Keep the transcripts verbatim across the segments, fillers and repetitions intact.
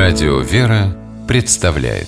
Радио «Вера» представляет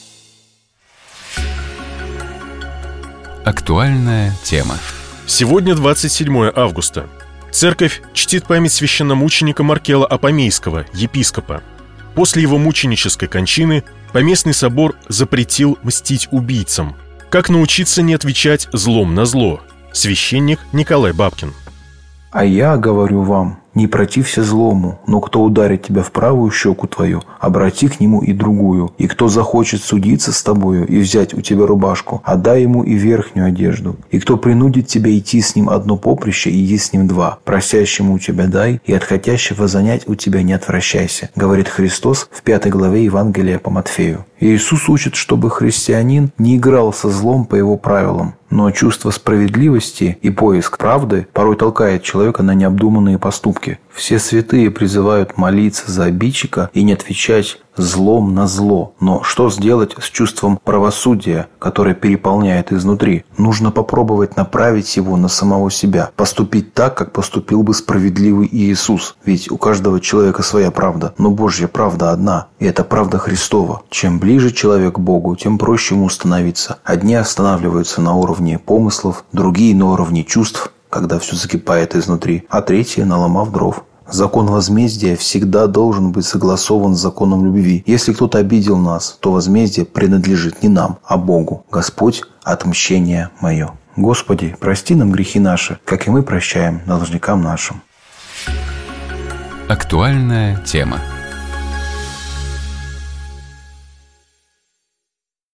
актуальная тема. Сегодня двадцать седьмое августа. Церковь чтит память священномученика Маркела Апамейского, епископа. После его мученической кончины Поместный собор запретил мстить убийцам. Как научиться не отвечать злом на зло? Священник Николай Бабкин. А я говорю вам, не протився злому, но кто ударит тебя в правую щеку твою, обрати к нему и другую. И кто захочет судиться с тобою и взять у тебя рубашку, отдай ему и верхнюю одежду. И кто принудит тебя идти с ним одно поприще, иди с ним два. Просящему у тебя дай, и от хотящего занять у тебя не отвращайся, говорит Христос в пятой главе Евангелия по Матфею. И Иисус учит, чтобы христианин не играл со злом по его правилам. Но чувство справедливости и поиск правды порой толкает человека на необдуманные поступки. Все святые призывают молиться за обидчика и не отвечать злом на зло. Но что сделать с чувством правосудия, которое переполняет изнутри? Нужно попробовать направить его на самого себя, поступить так, как поступил бы справедливый Иисус. Ведь у каждого человека своя правда, но Божья правда одна, и это правда Христова. Чем ближе человек к Богу, тем проще ему становиться. Одни останавливаются на уровне помыслов, другие на уровне чувств, когда все закипает изнутри, а третьи наломав дров. Закон возмездия всегда должен быть согласован с законом любви. Если кто-то обидел нас, то возмездие принадлежит не нам, а Богу. Господь – отмщение мое. Господи, прости нам грехи наши, как и мы прощаем должникам нашим. Актуальная тема.